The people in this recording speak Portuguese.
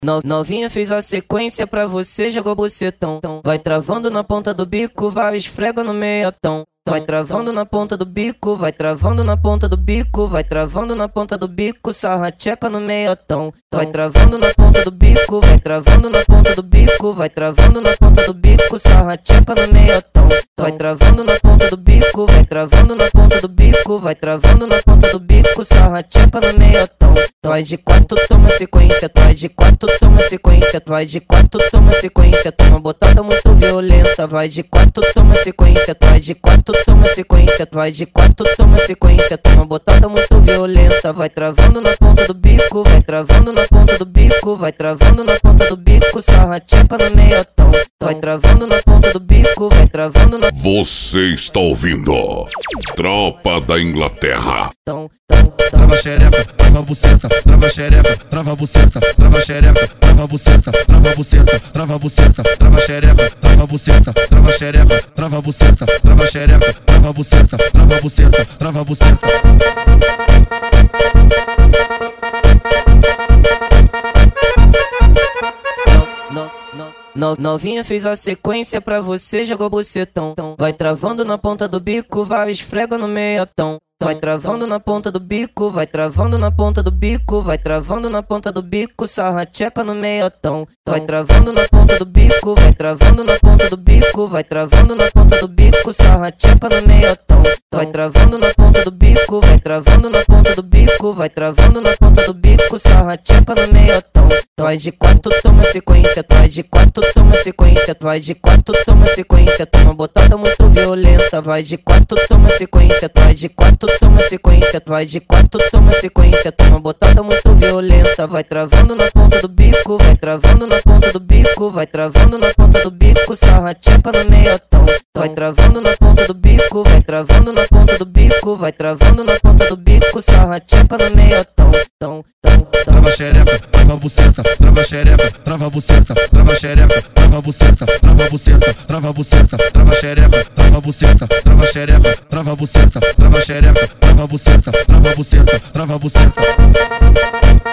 Novinha fez a sequência pra você, jogou bucetão. Vai travando na ponta do bico, vai esfrega no meiotão. Vai travando na ponta do bico, vai travando na ponta do bico, vai travando na ponta do bico, sarra tcheca no meiotão. Vai travando na ponta do bico, vai travando na ponta do bico, vai travando na ponta do bico, sarra tcheca no meiotão. Vai travando na ponta do bico, vai travando na ponta do bico, vai travando na ponta do bico, sarra tcheca no meiotão. Vai de quatro, toma sequência, vai de quatro, toma sequência, vai de quatro, toma sequência, toma botada muito violenta, vai de quatro, toma sequência, vai de quatro, toma sequência, vai de quatro, toma sequência, toma botada muito violenta, vai travando na ponta do bico, vai travando na ponta do bico, vai travando na ponta do bico, sarra tcheca no meiotão. Vai travando na ponta do bico, vai travando na... Você está ouvindo Tropa da Inglaterra. Trava xereca, trava buceta, trava xereca, trava buceta, trava xereca, trava buceta, trava buceta, trava buceta, trava xereca, trava buceta, trava xereca, trava buceta, trava xereca, trava buceta, trava buceta, trava buceta. Novinha fez a sequência pra você, jogou bucetão. Vai travando na ponta do bico, vai esfrega no meiotão. Vai travando na ponta do bico, vai travando na ponta do bico, vai travando na ponta do bico, sarra tcheca no meiotão. Vai travando na ponta do bico, vai travando na ponta do bico, vai travando na ponta do bico, sarra tcheca no meiotão. Vai travando na ponta do bico, vai travando na ponta do bico, vai travando na ponta do bico, sarra tcheca no meiotão. Vai de quatro, toma sequência, vai de quatro, toma sequência, vai de quatro, toma sequência, toma botada muito violenta, vai de quatro, toma sequência, vai de quatro, toma sequência, vai de quatro, toma sequência, toma botada muito violenta, vai travando na ponta do bico, vai travando na ponta do bico, vai travando na ponta do bico, sarra tcheca no meiotão. Vai travando na ponta do bico, vai travando na ponta do bico, vai travando na ponta do bico, sarra tcheca no meiotão. Trava xereca, trava buceta, trava xereca, trava buceta, trava xereca, trava buceta, trava buceta, trava buceta, trava xereca, trava buceta, trava xereca, trava buceta, trava xereca, trava buceta, trava buceta, trava buceta.